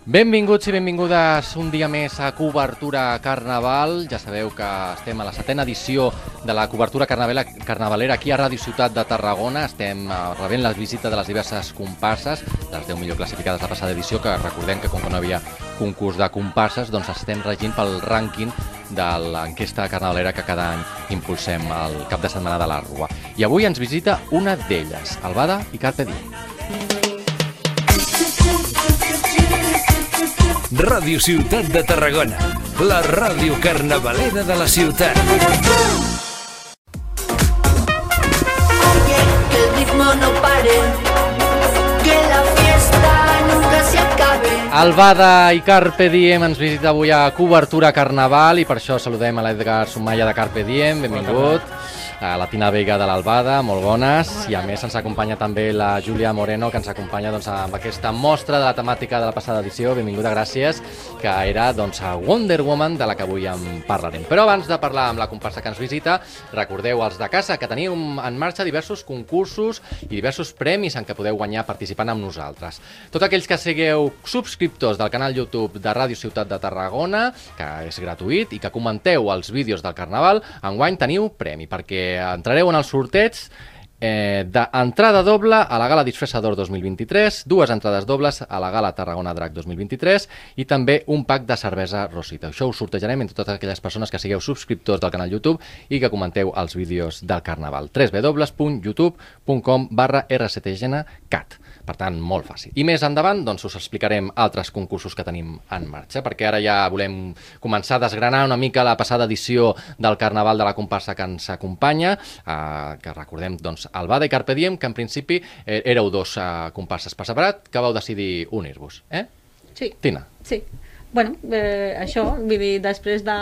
Benvinguts i benvingudes un dia més a Cobertura Carnaval. Ja sabeu que estem a la 7ª edició de la cobertura carnavalera aquí a Ràdio Ciutat de Tarragona. Estem rebent la visita de les diverses comparses, les 10 millor classificades de la passada edició, que recordem que com que no havia concurs de comparses, doncs estem regint pel rànquing de l'enquesta carnavalera que cada any impulsem al cap de setmana de la Rua. I avui ens visita una d'elles, Albada i Carpe Diem. Ràdio Ciutat de Tarragona, la ràdio carnavalera de la ciutat. Oye, que el ritmo no pare, que la fiesta nunca se acabe. Albada i Carpe Diem ens visita avui a Cobertura Carnaval i per això saludem a l'Edgar Sumaya de Carpe Diem, benvingut. A la Tina Veiga de l'Albada, molt bones. I a més ens acompanya també la Júlia Moreno, que ens acompanya amb aquesta mostra de la temàtica de la passada edició, benvinguda, gràcies, que era a Wonder Woman, de la que avui en parlarem. Però abans de parlar amb la comparsa que ens visita, recordeu als de casa que teniu en marxa diversos concursos i diversos premis en què podeu guanyar participant amb nosaltres. Tots aquells que sigueu subscriptors del canal YouTube de Ràdio Ciutat de Tarragona, que és gratuït, i que comenteu els vídeos del Carnaval, enguany teniu premi, perquè entrareu en el sorteig d'entrada doble a la Gala Disfressador 2023, dues entrades dobles a la Gala Tarragona Drac 2023 i també un pack de cervesa Rosita. Això ho sortejarem entre totes aquelles persones que sigueu subscriptors del canal YouTube i que comenteu els vídeos del Carnaval. www.youtube.com/rctgncat. Per tant, molt fàcil. I més endavant us explicarem altres concursos que tenim en marxa, perquè ara ja volem començar a desgranar una mica la passada edició del Carnaval de la comparsa que ens acompanya, que recordem, Albada i Carpe Diem, que en principi éreu dos comparses per separat, que vau decidir unir-vos, eh? Sí. Tina. Sí. Bueno, això, vull dir, després de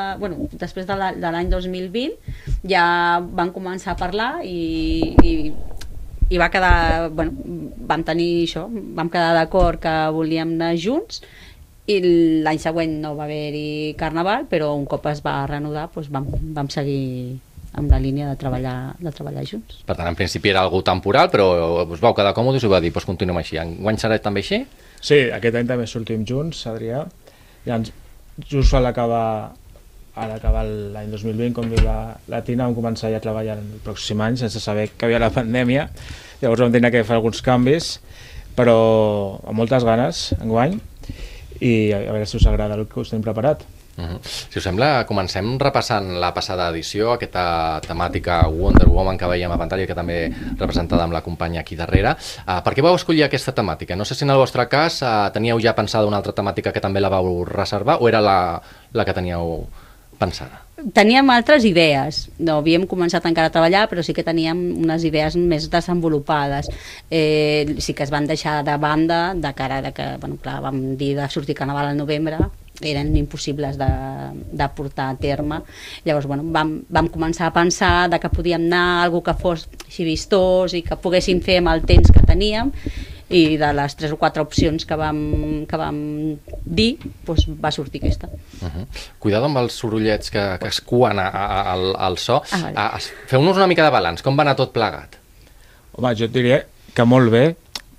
l'any 2020 ja van començar a parlar i va quedar, vam tenir això, vam quedar d'acord que volíem anar junts i l'any següent no va haver-hi Carnaval, però un cop es va reanudar vam seguir amb la línia de treballar junts. Per tant, en principi era algú temporal, però us vau quedar còmodes i us va dir, continuem així. Enguany serà també així? Sí, aquest any també sortim junts, Adrià. Just a l'acabar l'any 2020, com diu la Tina, vam començar ja a treballar el pròxim any sense saber que havia la pandèmia. Llavors vam tenir que fer alguns canvis, però amb moltes ganes enguany, i a veure si us agrada el que us tenim preparat. Si us sembla, comencem repassant la passada edició, aquesta temàtica Wonder Woman que veiem a pantalla i que també representada amb la companya aquí darrere. Per què vau escollir aquesta temàtica? No sé si en el vostre cas teníeu ja pensada una altra temàtica que també la vau reservar o era la que teníeu pensada? Teníem altres idees, no havíem començat encara a treballar, però sí que teníem unes idees més desenvolupades. Sí que es van deixar de banda de cara a que, clar, vam dir de sortir Carnaval al novembre, eren impossibles de portar a terme. Llavors, vam començar a pensar que podíem anar a alguna que fos així vistós i que poguéssim fer amb el temps que teníem, i de les 3 o 4 opcions que vam dir, va sortir aquesta. Cuidado amb els sorollets que es cuen al so. Feu-nos una mica de balanç, com va anar tot plegat? Home, jo et diria que molt bé.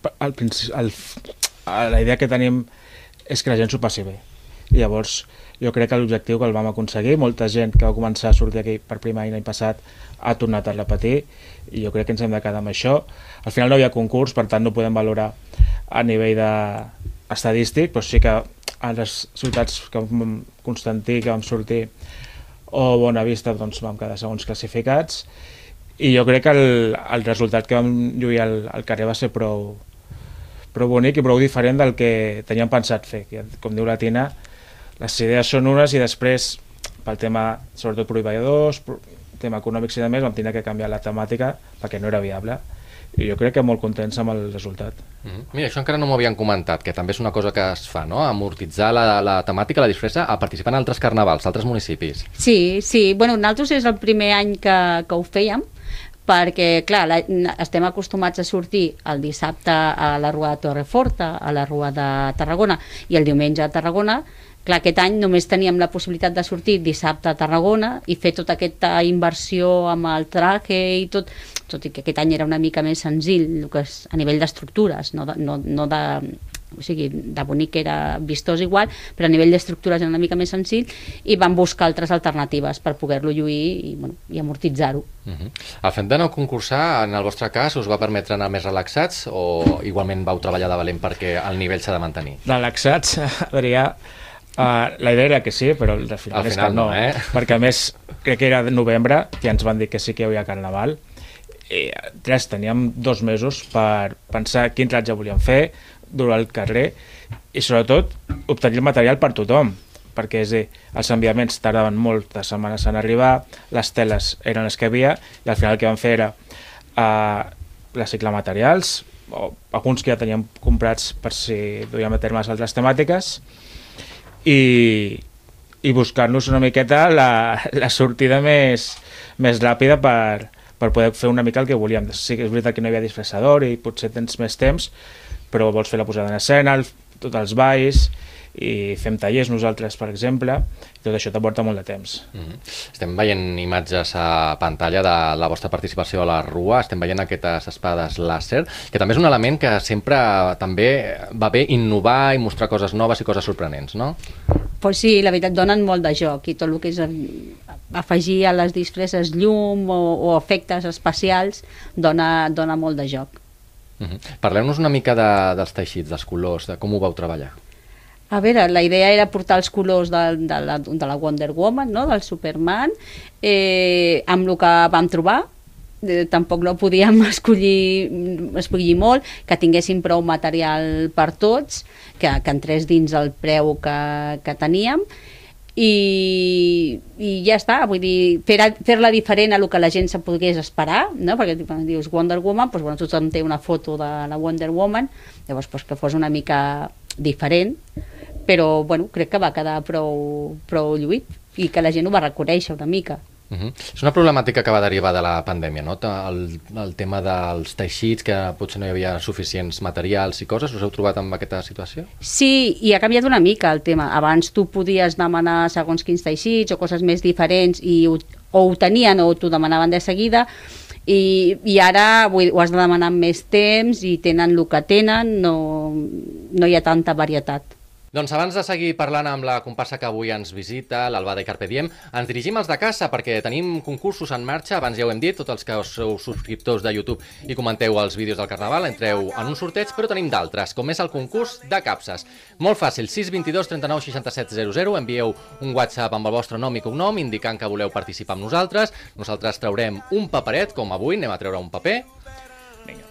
La idea que tenim és que la gent s'ho passi bé. I llavors jo crec que l'objectiu que el vam aconseguir, molta gent que va començar a sortir aquí per primer any l'any passat ha tornat a repetir, i jo crec que ens hem de quedar amb això. Al final no hi ha concurs, per tant no podem valorar a nivell estadístic, però sí que a les ciutats com Constantí, que vam sortir, o Bonavista, vam quedar segons classificats, i jo crec que el resultat que vam lluir al carrer va ser prou bonic i prou diferent del que teníem pensat fer. Com diu la Tina, les idees són unes i després, pel tema sobretot proveïdors, tema econòmics i de més, vam tenir que canviar la temàtica perquè no era viable, i jo crec que molt contents amb el resultat. Mira, això encara no m'ho havien comentat, que també és una cosa que es fa, no? Amortitzar la temàtica, la disfressa, a participar en altres carnavals, altres municipis. Sí. Nosaltres és el primer any que ho fèiem, perquè, clar, estem acostumats a sortir el dissabte a la Rua de Torreforta, a la Rua de Tarragona, i el diumenge a Tarragona. Clar, aquest any només teníem la possibilitat de sortir dissabte a Tarragona i fer tota aquesta inversió amb el traje i tot i que aquest any era una mica més senzill, el que és a nivell d'estructures, no de o sigui, de bonic era vistós igual, però a nivell d'estructures era una mica més senzill, i van buscar altres alternatives per poder-lo lluir i amortitzar-ho. El fet de no concursar, en el vostre cas, us va permetre anar més relaxats o igualment vau treballar de valent perquè el nivell s'ha de mantenir? Relaxats, Adrià, la idea era que sí, però al final és que no, perquè a més crec que era de novembre que ens van dir que sí que hi havia carnaval, i teníem 2 mesos per pensar quin ratge volíem fer, durant el carrer i sobretot obtenir el material per tothom, perquè és a dir, els enviaments tardaven moltes setmanes en arribar, les teles eren les que hi havia i al final el que vam fer era reciclar materials, o alguns que ja teníem comprats per si duíem a terme altres temàtiques, i buscar-nos una miqueta la sortida més ràpida per poder fer una mica el que volíem. Sí que és veritat que no hi havia disfressador i potser tens més temps, però vols fer la posada en escena, tots els balls, i fem tallers nosaltres, per exemple, i tot això t'aporta molt de temps. Estem veient imatges a pantalla de la vostra participació a la Rua, estem veient aquestes espades làser, que també és un element que sempre també va bé innovar i mostrar coses noves i coses sorprenents, no? Pues sí, la veritat, donen molt de joc, i tot el que és afegir a les disfresses llum o efectes especials dona molt de joc. Parleu-nos una mica dels teixits, dels colors, de com ho vau treballar. A veure, la idea era portar els colors de la Wonder Woman, no? Del Superman, amb el que vam trobar. Tampoc no podíem escollir molt, que tinguessin prou material per tots, que entrés dins el preu que teníem, i ja està, vull dir, fer-la diferent a el que la gent se pogués esperar, no? Perquè dius Wonder Woman, doncs, bueno, tothom té una foto de la Wonder Woman, llavors doncs, que fos una mica diferent, però bueno, crec que va quedar prou lluït i que la gent ho va reconèixer una mica. És una problemàtica que va derivar de la pandèmia, no? El tema dels teixits, que potser no hi havia suficients materials i coses, us heu trobat amb aquesta situació? Sí, i ha canviat una mica el tema. Abans tu podies demanar segons quins teixits o coses més diferents i o ho tenien o t'ho demanaven de seguida, i ara ho has de demanar amb més temps i tenen el que tenen, no hi ha tanta varietat. Doncs abans de seguir parlant amb la comparsa que avui ens visita, l'Albada i Carpe Diem, ens dirigim als de casa perquè tenim concursos en marxa, abans ja ho hem dit, tots els que sou subscriptors de YouTube i comenteu els vídeos del Carnaval, entreu en un sorteig, però tenim d'altres, com és el concurs de capses. Molt fàcil, 622 39 67 00, envieu un WhatsApp amb el vostre nom i cognom, indicant que voleu participar amb nosaltres. Nosaltres traurem un paperet, com avui, anem a treure un paper. Vinga.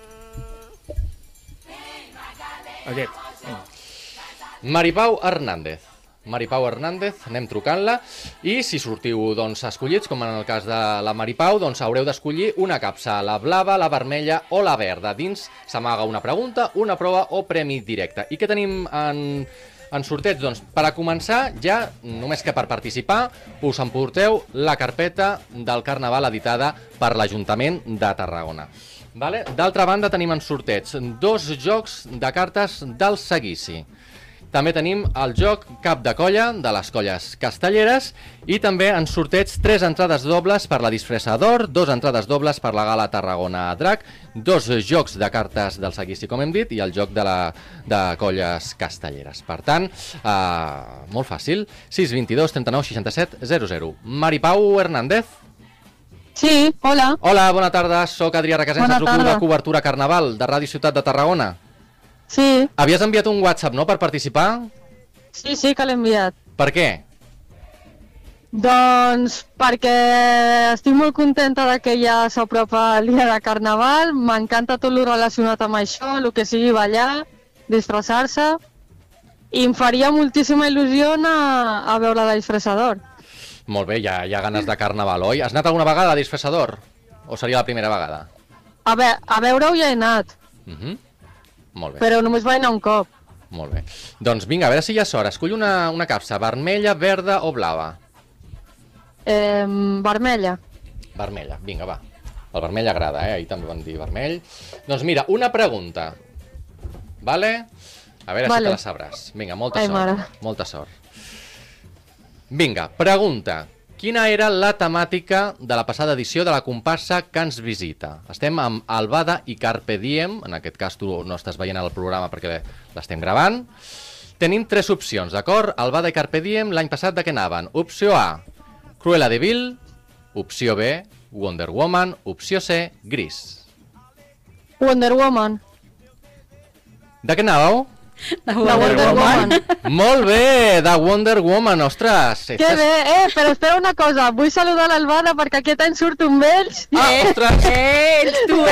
Aquest. Maripau Hernández, anem trucant-la, i si sortiu escollits, com en el cas de la Maripau, doncs haureu d'escollir una capsa, la blava, la vermella o la verda. Dins s'amaga una pregunta, una prova o premi directe. I què tenim en sorteig? Doncs per a començar, ja, només que per participar, us emporteu la carpeta del Carnaval editada per l'Ajuntament de Tarragona. D'altra banda, tenim en sorteig 2 jocs de cartes del Seguici. També tenim el joc Cap de Colla, de les Colles Castelleres, i també en sorteig 3 entrades dobles per la disfressa d'or, 2 entrades dobles per la gala Tarragona Drac, 2 jocs de cartes del Seguici, com hem dit, i el joc de Colles Castelleres. Per tant, molt fàcil, 622 39 67 00. Maripau Hernández? Sí, hola. Hola, bona tarda, soc Adrià Requesens, del grup de cobertura Carnaval de Ràdio Ciutat de Tarragona. Sí. Havies enviat un WhatsApp, no?, per participar? Sí, que l'he enviat. Per què? Doncs perquè estic molt contenta de que ja s'apropa el dia de Carnaval, m'encanta tot el relacionat amb això, el que sigui ballar, disfressar-se, i em faria moltíssima il·lusió a veure la disfressador. Molt bé, hi ha ganes de Carnaval, oi? Has anat alguna vegada a disfressador? O seria la primera vegada? A veure-ho ja he anat. Molt bé. Però només vaig anar un cop. Molt bé. Doncs vinga, a veure si hi ha sort. Escull una capsa, vermella, verda o blava? Vermella. Vermella, vinga, va. El vermell agrada, ahir també van dir vermell. Doncs mira, una pregunta. Vale? A veure si te la sabràs. Vinga, molta sort. Molta sort. Vinga, pregunta. Quina era la temàtica de la passada edició de la comparsa que ens visita? Estem amb Albada i Carpe Diem, en aquest cas tu no estàs veient el programa perquè l'estem gravant. Tenim 3 opcions, d'acord? Albada i Carpe Diem l'any passat de què anaven? Opció A, Cruella de Vil. Opció B, Wonder Woman. Opció C, Gris. Wonder Woman. De què anàveu? De Wonder Woman. Molt bé, de Wonder Woman, ostres. Que bé, però espera una cosa, vull saludar l'Albada perquè aquest any surto amb ells. Ah, ostres! Ets tu,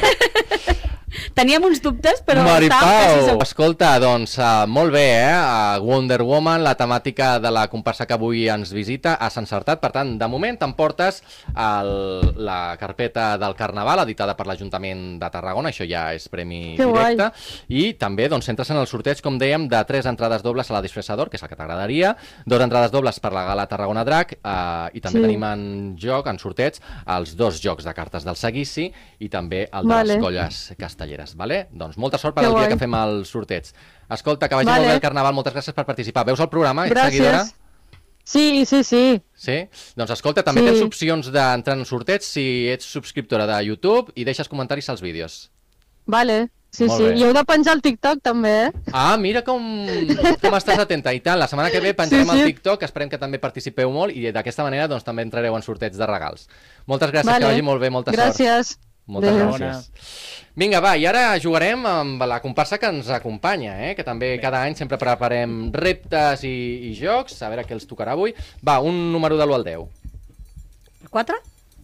Teníem uns dubtes, però Maripau, escolta, doncs molt bé, Wonder Woman, la temàtica de la comparsa que avui ens visita, has encertat, per tant, de moment t'emportes la carpeta del Carnaval, editada per l'Ajuntament de Tarragona, això ja és premi directe, i també doncs entres en el sorteig, com dèiem, de 3 entrades dobles a la Disfressador, que és el que t'agradaria, 2 entrades dobles per la Gala Tarragona Drac, i també tenim en joc, en sorteig, els 2 jocs de cartes del Seguici i també el de les colles castelleres. Vale? Doncs molta sort per al dia que fem el sorteig. Escolta, que vagi molt bé el Carnaval, moltes gràcies per participar. Veus el programa? Ets seguidora? Sí. Sí? Doncs escolta, també tens opcions d'entrar en sorteig si ets subscriptora de YouTube i deixes comentaris als vídeos. Vale, sí. I heu de penjar el TikTok també, Ah, mira com estàs atenta. I tant, la setmana que ve penjarem el TikTok, esperem que també participeu molt i d'aquesta manera doncs també entrareu en sorteig de regals. Moltes gràcies, que vagi molt bé, molta sort. Gràcies. Moltes gràcies. Vinga, va, i ara jugarem amb la comparsa que ens acompanya, que també cada any sempre preparem reptes i jocs, a veure què els tocarà avui. Va, un número de l'1 al 10. El 4?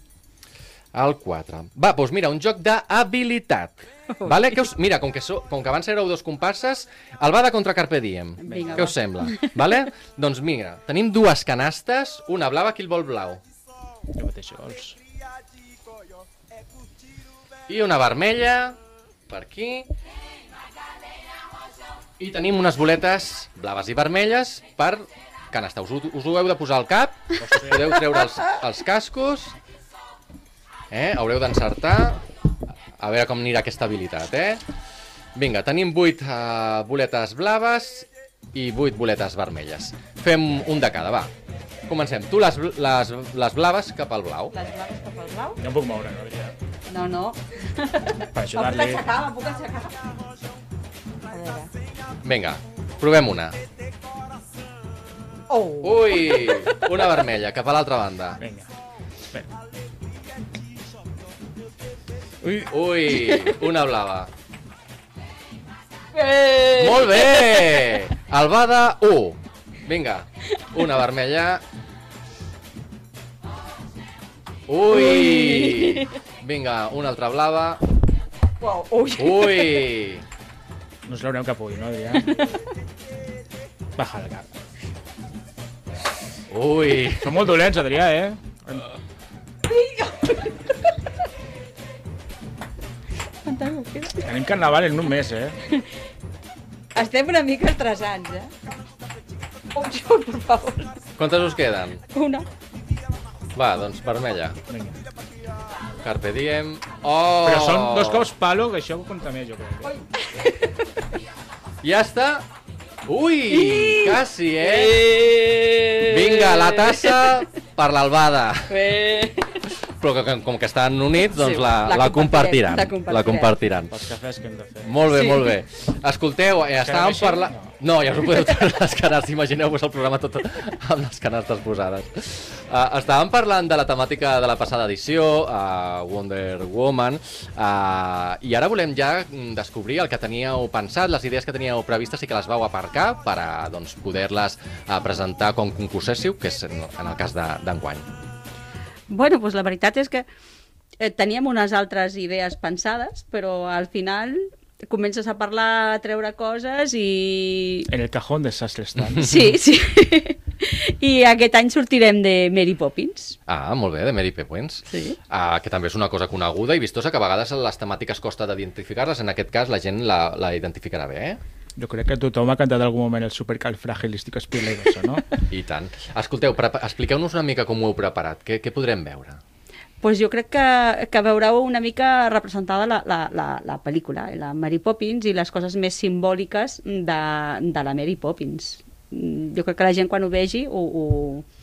El 4. Va, doncs mira, un joc d'habilitat. Vale? Mira, com que abans éreu 2 comparses, Albada contra Carpe Diem. Què us sembla? Vale? Doncs mira, tenim 2 canastes, una blava, qui el vol blau? Jo mateix, vols. I una vermella, per aquí. I tenim unes boletes blaves i vermelles per canasta. Us ho heu de posar al cap, podeu treure els cascos, haureu d'encertar. A veure com anirà aquesta habilitat, Vinga, tenim 8 boletes blaves i 8 boletes vermelles. Fem un de cada, va. Comencem. Tu les blaves cap al blau. Les blaves cap al blau? No em puc moure, no, veritat. No. Per ajudar-li. Em puc aixecar. A veure. Vinga, provem una. Ui, una vermella, cap a l'altra banda. Vinga, espera. Ui, una blava. Molt bé! Albada, 1. Vinga, una vermella. Ui! Vinga, una altra blava. Ui! No us l'aurem cap ull, no? Ja. Baja el cap. Ui! Són molt dolents, Adrià, Tenim Carnaval en un mes, Estem una mica estressants, per favor. Quantes us queden? Una. Va, doncs vermella. Vinga. Carpe Diem. Oh! Però són 2 cops palo, que això compta més, jo crec. Ja està. Ui, quasi, Vinga, la tassa per l'Albada. Però com que estan units, doncs la compartiran. La compartiran. Els cafès que hem de fer. Molt bé, molt bé. Escolteu, estàvem parlant... No, ja us ho podeu treure les canastes, imagineu-vos el programa tot amb les canastes posades. Estàvem parlant de la temàtica de la passada edició, Wonder Woman, i ara volem ja descobrir el que teníeu pensat, les idees que teníeu previstes i que les vau aparcar per a poder-les presentar com concurséssiu, que és en el cas d'enguany. Bueno, doncs la veritat és que teníem unes altres idees pensades, però al final comences a parlar, a treure coses i... En el cajón desastres estan. Sí. I aquest any sortirem de Mary Poppins. Ah, molt bé, de Mary Poppins. Sí. Que també és una cosa coneguda i vistosa, que a vegades les temàtiques costa d'identificar-les, en aquest cas la gent la identificarà bé, Jo crec que tothom ha cantat en algun moment el supercalifragilisticoespialidoso, no? I tant. Escolteu, expliqueu-nos una mica com ho heu preparat. Què podrem veure? Pues jo crec que veureu una mica representada la pel·lícula, la Mary Poppins, i les coses més simbòliques de la Mary Poppins. Jo crec que la gent quan ho vegi ho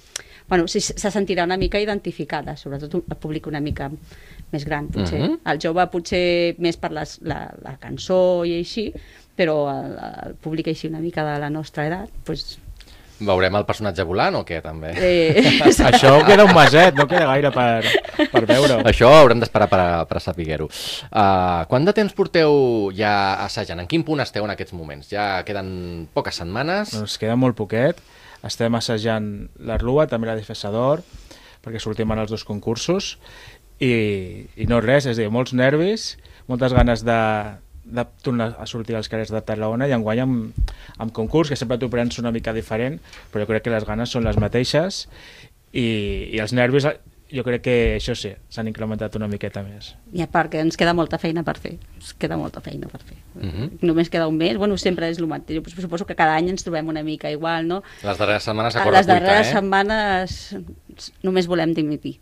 bueno, se sentirà una mica identificada, sobretot el públic una mica més gran, potser. El jove potser més per la cançó i així, però el públic així una mica de la nostra edat, doncs... Veurem el personatge volant o què, també? Això queda un maset, no queda gaire per veure-ho. Això haurem d'esperar per saber-ho. Quant de temps porteu ja assajant? En quin punt esteu en aquests moments? Ja queden poques setmanes? Ens queda molt poquet. Estem assajant la Rua, també la Disfressador, perquè sortim en els dos concursos, i no res, és a dir, molts nervis, moltes ganes de tornar a sortir als carrers de Tarragona i enguany amb concurs, que sempre t'ho prens una mica diferent, però jo crec que les ganes són les mateixes i els nervis jo crec que això sí, s'han incrementat una miqueta més. I a part que ens queda molta feina per fer, Només queda un mes, bueno, sempre és el mateix, jo suposo que cada any ens trobem una mica igual, no? Les darreres setmanes a corre cuita, Les darreres setmanes només volem dimitir.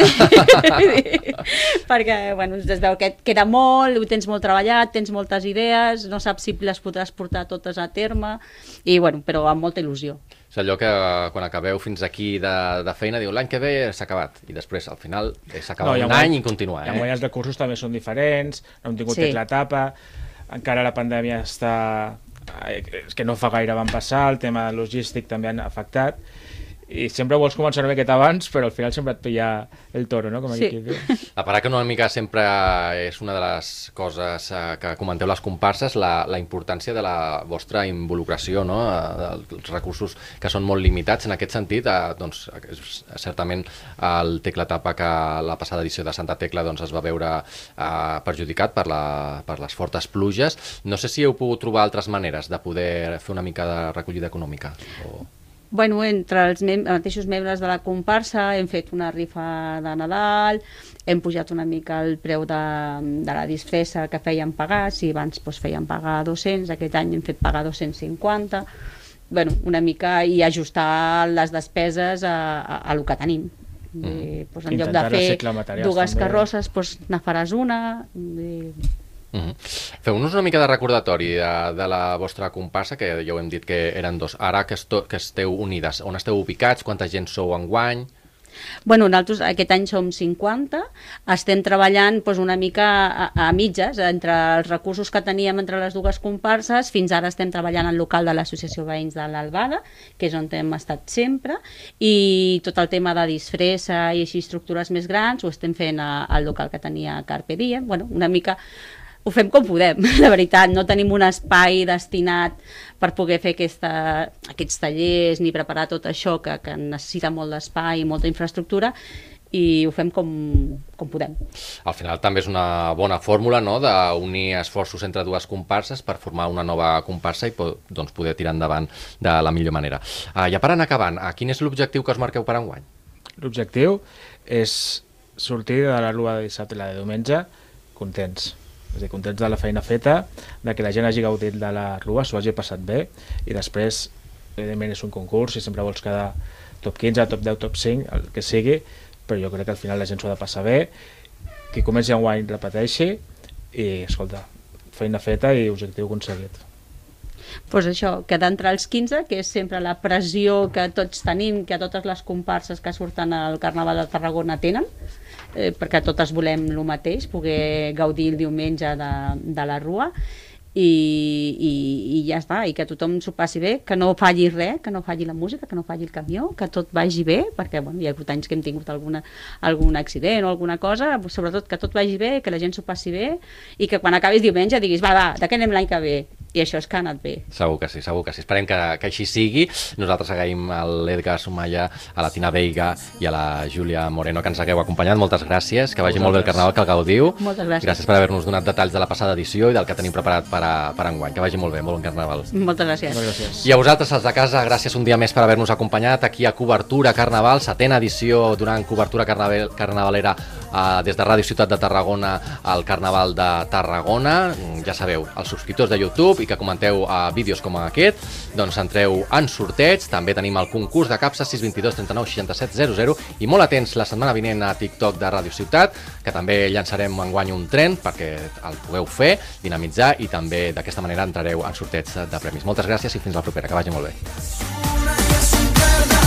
Perquè bueno, es veu que queda molt, ho tens molt treballat, tens moltes idees, no saps si les podràs portar totes a terme i bueno, però amb molta il·lusió. És allò que quan acabeu fins aquí de feina diu l'any que ve s'ha acabat i després al final s'acaba un any i continuar. I enguany els recursos també són diferents, no hem tingut l'etapa, encara la pandèmia està... és que no fa gaire van passar, el tema logístic també han afectat i sempre vols començar una miqueta abans, però al final sempre et pilla el toro, no? Com aquí diu. La paraca una mica sempre és una de les coses que comenteu les comparses, la importància de la vostra involucració, no? Els recursos que són molt limitats en aquest sentit, doncs certament el Tecla Tapa, que la passada edició de Santa Tecla doncs, es va veure perjudicat per les fortes pluges. No sé si heu pogut trobar altres maneres de poder fer una mica de recollida econòmica o... Bueno, entre els mateixos membres de la comparsa hem fet una rifa de Nadal, hem pujat una mica el preu de la disfressa que feien pagar, si abans feien pagar 200, aquest any hem fet pagar 250, bueno, una mica i ajustar les despeses a el que tenim. En lloc de fer dues carrosses, ne faràs una... Feu-nos una mica de recordatori de la vostra comparsa, que ja ho hem dit que eren dos. Ara que esteu unides, on esteu ubicats? Quanta gent sou enguany? Bueno, nosaltres aquest any som 50, estem treballant una mica a mitges, entre els recursos que teníem entre les dues comparses, fins ara estem treballant al local de l'Associació Veïns de l'Albada, que és on hem estat sempre, i tot el tema de disfressa i així estructures més grans ho estem fent al local que tenia Carpe Diem, bueno, una mica... Ho fem com podem, la veritat, no tenim un espai destinat per poder fer aquests tallers ni preparar tot això que necessita molt d'espai i molta infraestructura i ho fem com podem. Al final també és una bona fórmula, no?, d'unir esforços entre dues comparses per formar una nova comparsa i doncs, poder tirar endavant de la millor manera. Ja per anar acabant, quin és l'objectiu que us marqueu per enguany? L'objectiu és sortir de la Rua de dissabte i la de diumenge contents. És a dir, contents de la feina feta, de que la gent hagi gaudit de la Rua, s'ho hagi passat bé, i després, evidentment, és un concurs i sempre vols quedar top 15, top 10, top 5, el que sigui, però jo crec que al final la gent s'ho ha de passar bé, qui comenci enguany repeteixi, i, escolta, feina feta i objectiu aconseguit. Doncs això, quedar entre els 15, que és sempre la pressió que tots tenim, que totes les comparses que surten al Carnaval de Tarragona tenen, perquè totes volem el mateix, poder gaudir el diumenge de la Rua i ja està, i que tothom s'ho passi bé, que no falli res, que no falli la música, que no falli el camió, que tot vagi bé, perquè bueno, hi ha hagut anys que hem tingut algun accident o alguna cosa, sobretot que tot vagi bé, que la gent s'ho passi bé i que quan acabis diumenge diguis va, de què anem l'any que ve? I això és que ha anat bé. Segur que sí, segur que sí. Esperem que així sigui. Nosaltres agraïm a l'Edgar Sumaya, a la Tina Veiga i a la Júlia Moreno que ens hagueu acompanyat. Moltes gràcies, que vagi molt bé el Carnaval, que el gaudiu. Moltes gràcies. Gràcies per haver-nos donat detalls de la passada edició i del que tenim preparat per enguany. Que vagi molt bé, molt bon Carnaval. Moltes gràcies. I a vosaltres, els de casa, gràcies un dia més per haver-nos acompanyat aquí a Cobertura Carnaval, 7ª edició durant Cobertura Carnavalera des de Ràdio Ciutat de Tarragona al Carnaval de Tarragona. Ja sabeu, els subscriptors de YouTube i que comenteu vídeos com aquest, doncs entreu en sorteig. També tenim el concurs de capses 622 39 67 00 i molt atents la setmana vinent a TikTok de Ràdio Ciutat, que també llançarem enguany un tren perquè el pugueu fer, dinamitzar i també d'aquesta manera entrareu en sorteig de premis. Moltes gràcies i fins la propera, que vagi molt bé.